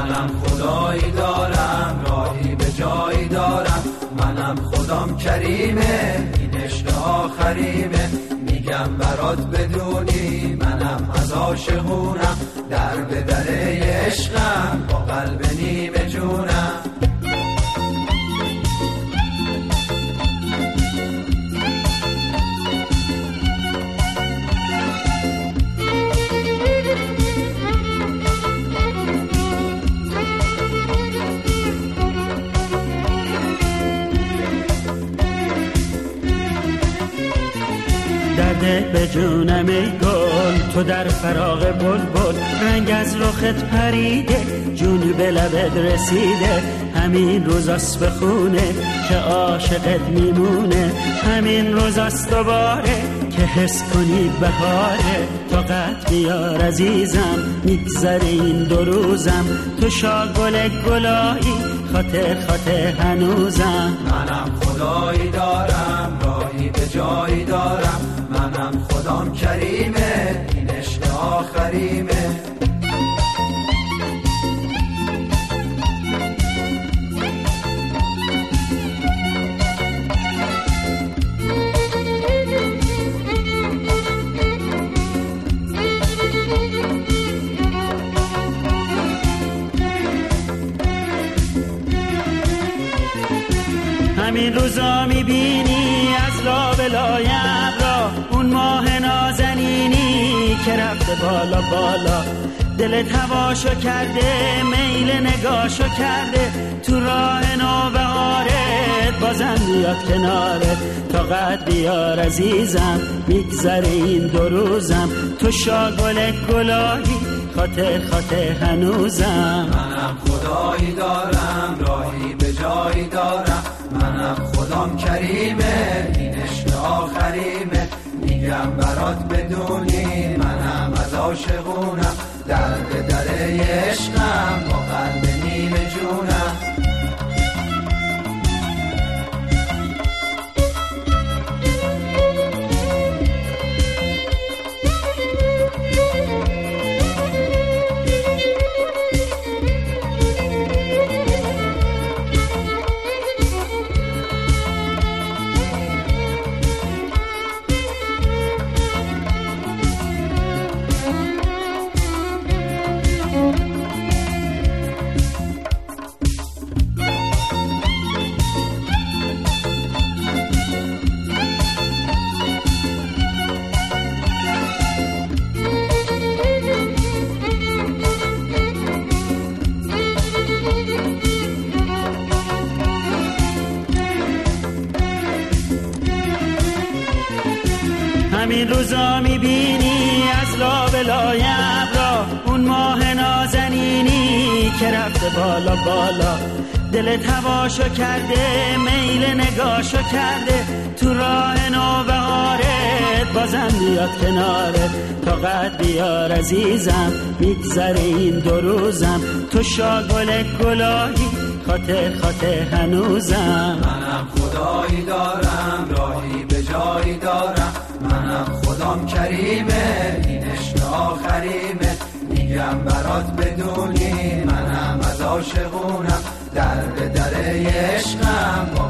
منم خدایی دارم، راهی به جایی دارم، منم خدام کریمه، این عشق آخریمه، میگم برات بدونی منم از عاشقونم، در به در عشقم با قلب نیمه جونم. درده به جونم ای گل، تو در فراق بلبل، رنگ از رخت پریده، جون به لبت رسیده، همین روزاست به خونه که عاشقت میمونه، همین روزاست دوباره که حس کنی بهاره، طاقت بیار عزیزم میگذره این دو روزم، تو شاگل گلایی خاطر هنوزم. منم خدایی دارم، راهی به جایی دارم، منم خدام کریمه، این عشق آخریمه. همین روزا میبینی از لابلای ابرا اون ماه نازنینی که رفته بالا بالا، دلت هواشو کرده، میل نگاشو کرده، تو راه نوبهارت بازم میاد کنارت، طاقت بیار عزیزم میگذره این دو روزم، تو شاگل گلایی خاطر هنوزم. منم خدایی دارم، راهی به جایی دارم، منم خدام کریمه، این عشق آخریمه، میگم برات بدونی منم از عاشقونم، در به در عشقم با قلب نیمه جونم. همین روزا میبینی از لابلای ابرا اون ماه نازنینی که رفته بالا بالا، دلت هواشو کرده، میل نگاشو کرده، تو راه نوبهارت بازم بیاد کنارت، طاقت بیار عزیزم میگذره این دو روزم، تو شاگل گلایی خاطر هنوزم. منم خدایی دارم، راهی به جایی دارم، منم خدام کریمه، این عشق آخریمه، میگم برات بدونی منم از عاشقونم، در به در عشقم